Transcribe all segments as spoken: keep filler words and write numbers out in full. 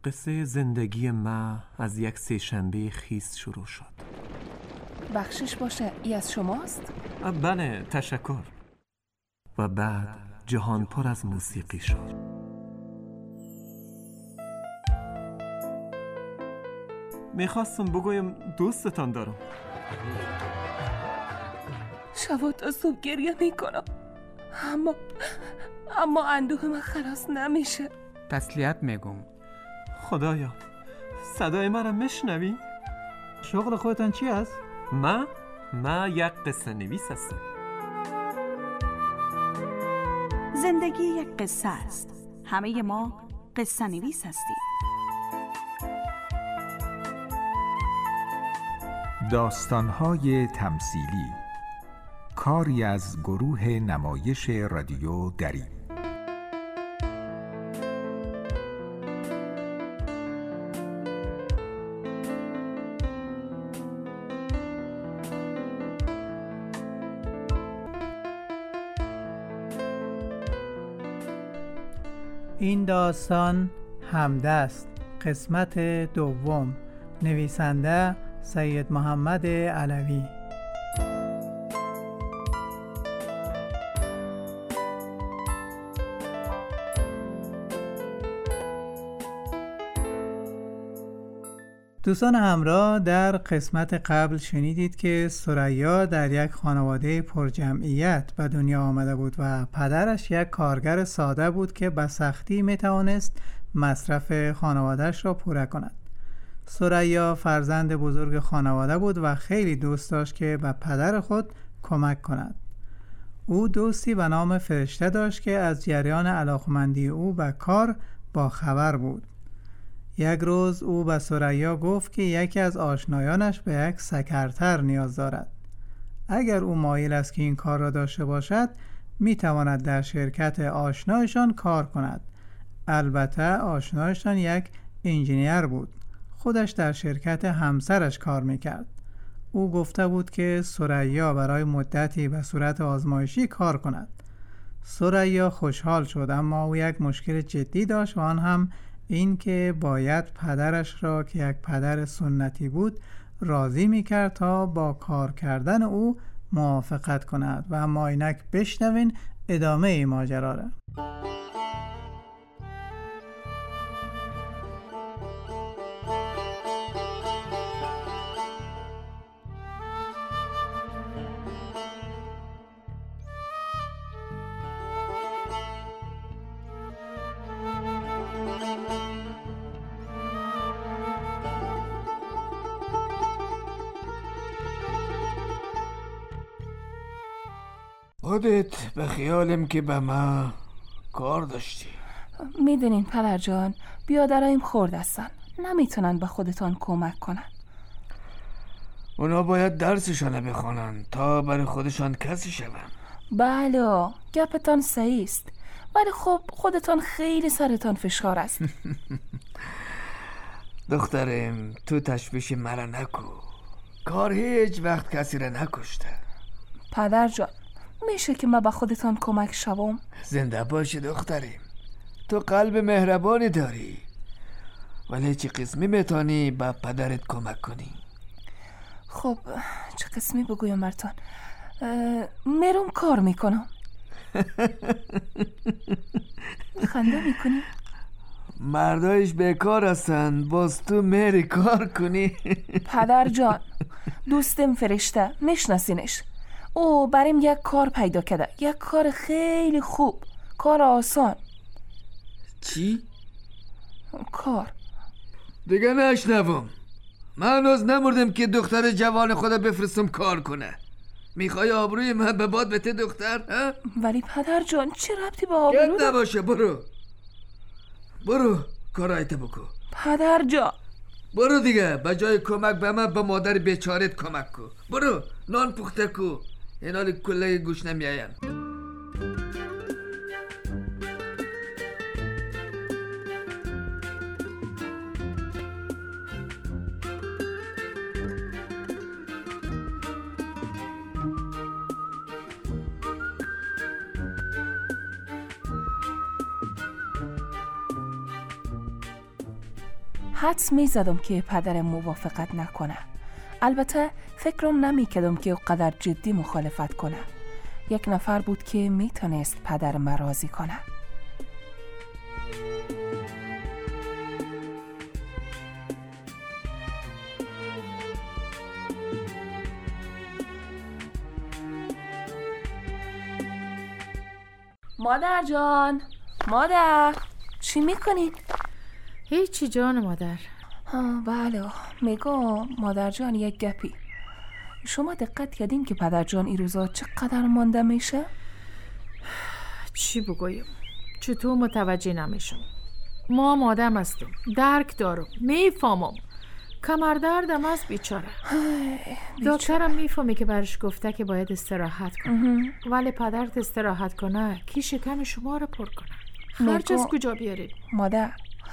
قصه زندگی ما از یک سه شنبه خیس شروع شد. بخشش باشه، ای از شماست؟ بله، تشکر. و بعد جهان پر از موسیقی شد. میخواستم بگویم دوستتان دارم. شب تا صبح گریه میکنم، اما اما اندوه من خلاص نمیشه. تسلیت میگم. خدایا، صدای من را میشنوی؟ شغل خودتان چی است؟ ما؟ ما یک قصه نویس هستم. زندگی یک قصه است. همه ما قصه نویس هستیم. داستان‌های تمثیلی، کاری از گروه نمایش رادیو دری. این داستان همدست، قسمت دوم. نویسنده سید محمد علوی. دوستان همراه، در قسمت قبل شنیدید که ثریا در یک خانواده پرجمعیت به دنیا آمده بود و پدرش یک کارگر ساده بود که به سختی میتوانست مصرف خانوادهش را پوره کند. ثریا فرزند بزرگ خانواده بود و خیلی دوست داشت که به پدر خود کمک کند. او دوستی به نام فرشته داشت که از جریان علاقمندی او به کار با خبر بود. یک روز او به ثریا گفت که یکی از آشنایانش به یک سکرتر نیاز دارد. اگر او مایل است که این کار را داشته باشد، می تواند در شرکت آشنایشان کار کند. البته آشنایشان یک انجینیر بود. خودش در شرکت همسرش کار میکرد. او گفته بود که ثریا برای مدتی به صورت آزمایشی کار کند. ثریا خوشحال شد، اما او یک مشکل جدی داشت و آن هم این که باید پدرش را که یک پدر سنتی بود راضی میکرد تا با کار کردن او موافقت کند. و اما اینک بشنوین ادامه ای ماجرا را. خودت به خیالم که به ما کار داشتی. میدونین پدر جان، بیادرایم خورد هستن، نمیتونن به خودتان کمک کنن. اونا باید درسشان بخونن تا برای خودشان کسی شون. بله، گپتان صحیح است، ولی خب خودتان خیلی سرتان فشار است. دخترم، تو تشویش مرا نکو. کار هیچ وقت کسی را نکشته. پدر جان، میشه که من به خودتان کمک شوم؟ زنده باشی دختریم، تو قلب مهربانی داری، ولی چه قسمی میتونی به پدرت کمک کنی؟ خب چه قسمی بگویم برتان؟ میرم کار میکنم. خنده میکنی؟ مردایش بیکار هستن، باز تو میری کار کنی؟ پدر جان، دوستم فرشته، میشناسینش. او بریم یک کار پیدا کرده، یک کار خیلی خوب، کار آسان. چی؟ کار دیگه نشنوم. من هنوز نمردم که دختر جوان خدا بفرستم کار کنه. میخوای آبروی من به باد بته دختر؟ ها؟ ولی پدر جان، چه ربطی به آبرو؟ گرد نباشه، برو برو کارایت بکو. پدر جان برو دیگه، به جای کمک به من به مادر بیچارت کمک کو. برو نان پخته کو، این حال کله گوش نمیاین. حدس می زدم که پدرم موافقت نکنه. البته فکرم نمی کردم که او قدر جدی مخالفت کنه. یک نفر بود که می تونست پدرم راضی کنه. مادر جان، مادر، چی میکنین؟ هیچی جان مادر. ها بله، میگم مادر جان یک گپی. شما دقت کردین که پدر جان این روزا چقدر مانده میشه؟ چی بگویم؟ چطور متوجه نمیشم؟ ما مادم هستم، درک دارم، میفهمم. کمر دردم است بیچاره. دکترم میفهمی که برش گفته که باید استراحت کنه، ولی پدرت استراحت کنه کی شکم شما رو پر کنه؟ خرج از کجا بیاریم؟ مادر،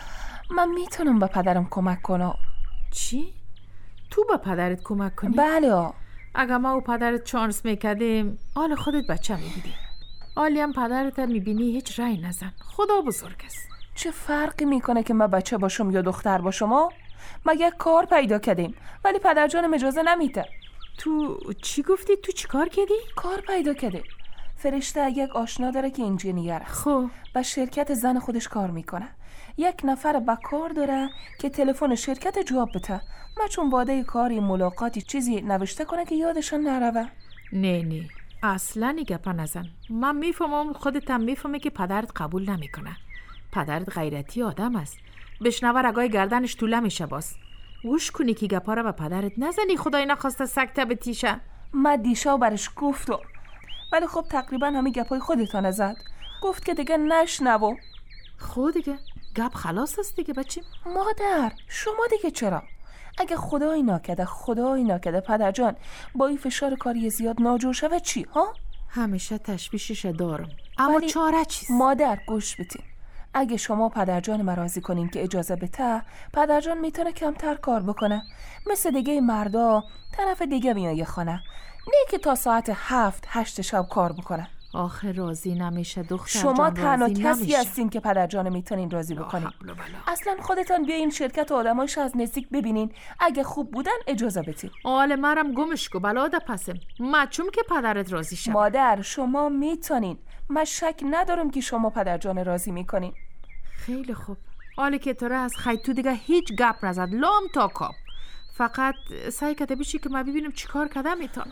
من میتونم به پدرم کمک کنم. چی؟ تو به پدرت کمک کنی؟ بله. اگه ما و پدرت چانس میکردیم حال خودت بچه میبینی. حالی هم پدرت میبینی هیچ رای نزن. خدا بزرگ است. چه فرقی میکنه که من بچه باشم یا دختر باشم؟ مگه کار پیدا کردیم ولی پدر جانم اجازه نمیده. تو چی گفتی؟ تو چی کار کردی؟ کار پیدا کردیم. فرشته یک آشنا داره که انجینیر است. خب با شرکت زن خودش کار میکنه. یک نفر با کار داره که تلفن شرکت جواب بده. ما چون واده کاری ملاقاتی چیزی نوشته کنه که یادشان نروه. نه نه اصلا نگپا نزن. من میفهمم، خودت هم میفهمی که پدرت قبول نمیکنه. پدرت غیرتی آدم است. بشنوه رگای گردنش طوله میشه. باز گوش کنی که گپا رو به پدرت نزنی. خدای نخواسته سکته به تیشه. من دیشا برش گفتم ولی خب تقریبا همه گپای خودتان زد. گفت که دیگه نشنوم. خود دیگه گپ خلاص است دیگه بچیم. مادر شما دیگه چرا؟ اگه خدای ناکرده خدای ناکرده پدر جان با این فشار کاری زیاد ناجور شوه چی ها؟ همیشه تشویشش دارم اما ولی چاره چیست؟ مادر گوش بدین. اگه شما پدر جان مرازی کنین که اجازه بده، پدر جان میتونه کمتر کار بکنه. مثل دیگه مردا طرف دیگه میایه خانه، نه که تا ساعت هفت هشت شب کار بکنه. آخه راضی نمیشه دختر شما جان. تنها کسی نمیشه. هستین که پدر جان میتونین راضی بکنین. اصلا خودتان بیاین شرکت آدمایش از نزدیک ببینین. اگه خوب بودن اجازه بدین. آله مرم گمش کو بلاده پسم. مچوم که پدرت راضی شه. مادر شما میتونین. من شک ندارم که شما پدر جان راضی میکنین. خیلی خوب. حالی که تو از خیلی تو دیگه هیچ گپ نزد لام تا کاب. فقط سعی کرده بشی که ما ببینم چی کار کردم میتونم.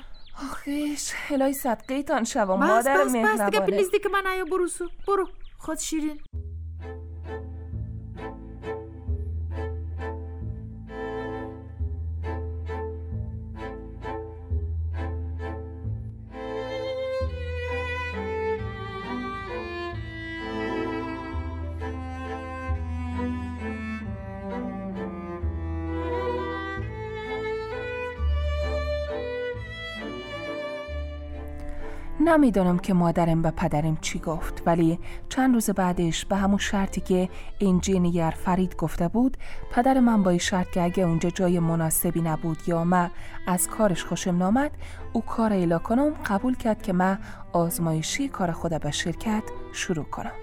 آخیش الهی صدقه تان شوم. بس مادر بس مهربانه. بس دیگه پلیز دیگه من آیا بروسو. برو خود شیرین. نمیدونم که مادرم به پدرم چی گفت، ولی چند روز بعدش به همون شرطی که انجینیر فرید گفته بود، پدر من با این شرط که اگه اونجا جای مناسبی نبود یا من از کارش خوشم نامد او کار ایلا کنم، قبول کرد که من آزمایشی کار خود به شرکت شروع کنم.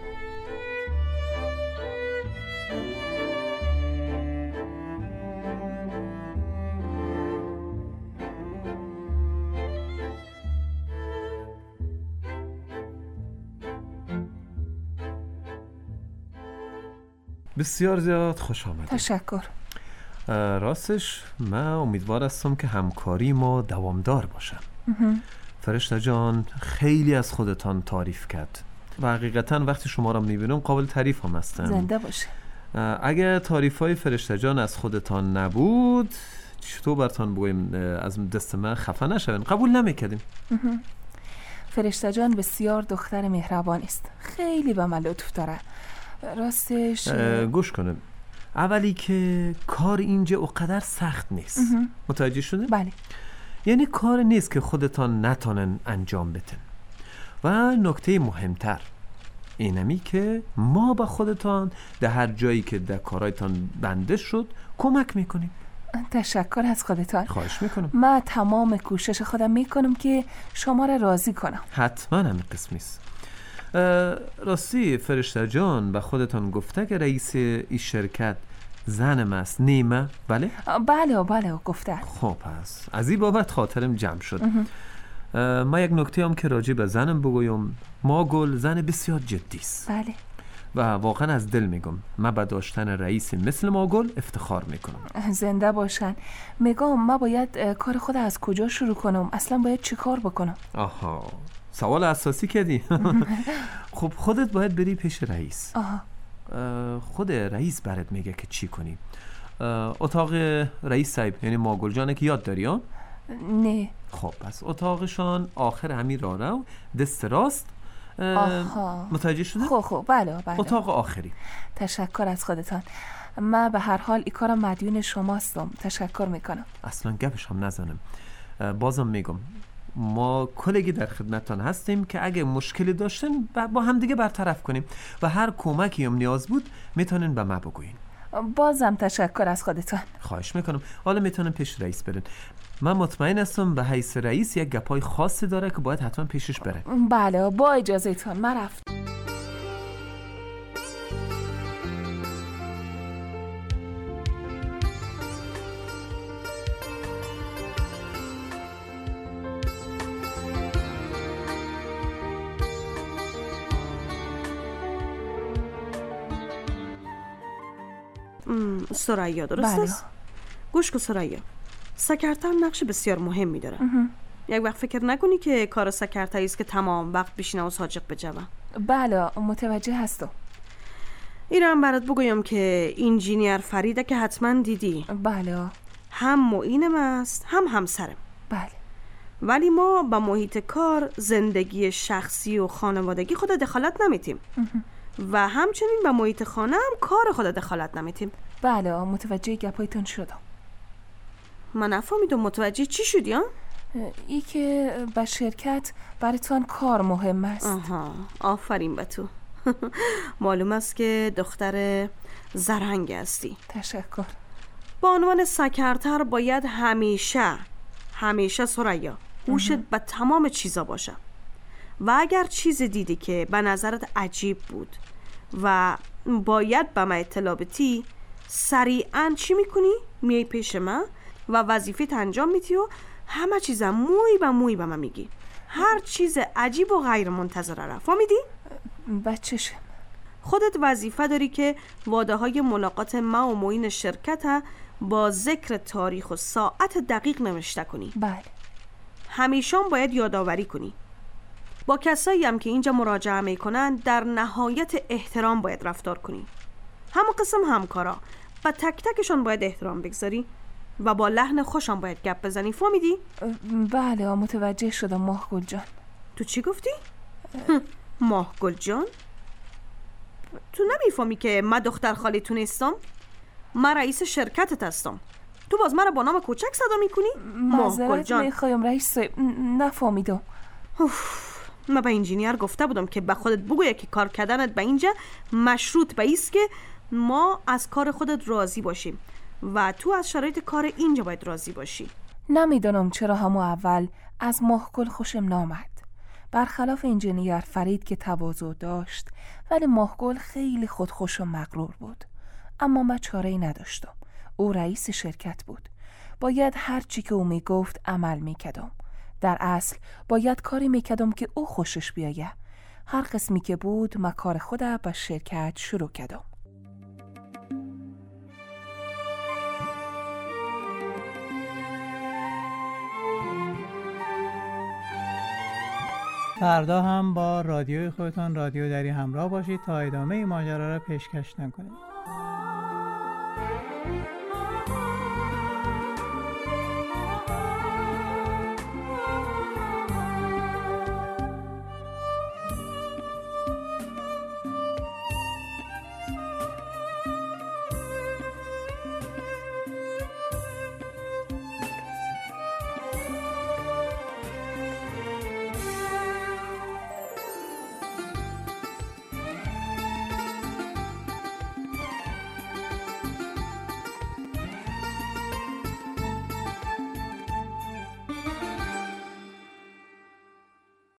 بسیار زیاد خوش آمدید. تشکر. راستش من امیدوار هستم که همکاری ما دوامدار باشه. فرشته جان خیلی از خودتان تعریف کرد و حقیقتا وقتی شما را میبینم قابل تعریف هم هستم. زنده باشه. اگه تعریف های فرشته جان از خودتان نبود چطور برتان بگویم از دست من خفه نشوین؟ قبول نمیکردیم. فرشته جان بسیار دختر مهربان است. خیلی به من لطف داره. راستش گوش کنم. اولی که کار اینجا اونقدر سخت نیست. متوجه شده؟ بله. یعنی کار نیست که خودتان نتانن انجام بدن. و نکته مهمتر اینمی که ما با خودتان در هر جایی که در کارایتان بنده شد کمک میکنیم. تشکر از خودتان. خواهش میکنم. من تمام کوشش خودم میکنم که شما را راضی کنم. حتما همین قسمیست. راستی فرشته جان به خودتان گفته که رئیس این شرکت زنم است، نیمه؟ بله؟ بله بله گفته. خب پس از این بابت خاطرم جمع شد. ما یک نکته هم که راجع به زنم بگویم، ماگل زن بسیار جدی است. بله. و واقعا از دل میگم من به داشتن رئیس مثل ماگل افتخار میکنم. زنده باشن. میگم ما باید کار خود از کجا شروع کنم؟ اصلا باید چی کار بکنم؟ آها، سوال اساسی کردی. خب خودت باید بری پیش رئیس. آها. خود رئیس برات میگه که چی کنی. اتاق رئیس صاحب یعنی ماگل جانه که یاد داری ها؟ نه. خب پس اتاقشان آخر همین راه رو دست راست. آها. متوجه شده؟ خب خب بله بله. اتاق آخری. تشکر از خودتان. من به هر حال این کارم مدیون شماستم. تشکر میکنم. اصلا گپش هم نزنم. بازم میگم ما کلگی در خدمتتان هستیم که اگه مشکلی داشتن با هم دیگه برطرف کنیم و هر کمکی هم نیاز بود میتونین به ما بگوین. بازم تشکر از خودتان. خواهش میکنم. حالا میتونم پیش رئیس برن. من مطمئن هستم به حیث رئیس یک گپای خاصی داره که باید حتما پیشش بره. بله با اجازهتان من رفتم. ثریا درست بله. است؟ گوش کن ثریا، سکرتر نقش بسیار مهمی داره. یک وقت فکر نکنی که کار سکرتری است که تمام وقت بشینه و ساجق بجوه. بله متوجه هستم. ایران برات بگویم که انجینیر فریده که حتما دیدی. بله. هم معینم است هم همسرم. بله. ولی ما با محیط کار، زندگی شخصی و خانوادگی خود دخالت نمیتیم و همچنین به محیط خانه هم کار خود دخالت نمیتیم. بله متوجه گپایتون شدم. من نفهمیدم متوجه چی شدی ها؟ ای که به شرکت براتون کار مهم است. آها، آفرین به تو. معلوم است که دختر زرنگ هستی. تشکر. با عنوان سکرتر باید همیشه همیشه ثریا هوشت به تمام چیزا باشه و اگر چیز دیدی که به نظرت عجیب بود و باید به من اطلاع بدی، سریعا چی میکنی؟ میای پیش من و وظیفت انجام میدی و همه چیز موی به موی به من میگی. هر چیز عجیب و غیر منتظره را فهمیدی؟ بچه‌شم. خودت وظیفه داری که واده های ملاقات ما و معین شرکت با ذکر تاریخ و ساعت دقیق نوشته کنی. بله. همیشه باید یادآوری کنی. با کسایی هم که اینجا مراجعه میکنن در نهایت احترام باید رفتار کنی. همون قسم همکارا و تک تکشون باید احترام بگذاری و با لحن خوشم باید گپ بزنی. فهمیدی؟ بله متوجه شدم ماهگل جان. تو چی گفتی؟ ماهگل جان؟ تو نمیفهمی که من دختر خالیتون نیستم؟ من رئیس شرکتت هستم. تو باز من رو با نام کوچک صدا میکنی؟ معذرت میخوایم رئیس. نفهمیدم. من به انجینیر گفته بودم که به خودت بگویه که کار کردنت به اینجا مشروط به ایست که ما از کار خودت راضی باشیم و تو از شرایط کار اینجا باید راضی باشی. نمیدونم چرا همو اول از ماهگل خوشم نامد. برخلاف انجینیر فرید که تواضع داشت، ولی ماهگل خیلی خودخوش و مغرور بود. اما من چاره‌ای نداشتم. او رئیس شرکت بود. باید هر چی که او میگفت عمل میکردم. در اصل باید کاری میکردم که او خوشش بیایه. هر قسمی که بود من کار خودم با شرکت شروع کردم. فردا هم با رادیوی خودتان رادیو دری همراه باشید تا ادامه این ماجرا را پیشکش نکنید.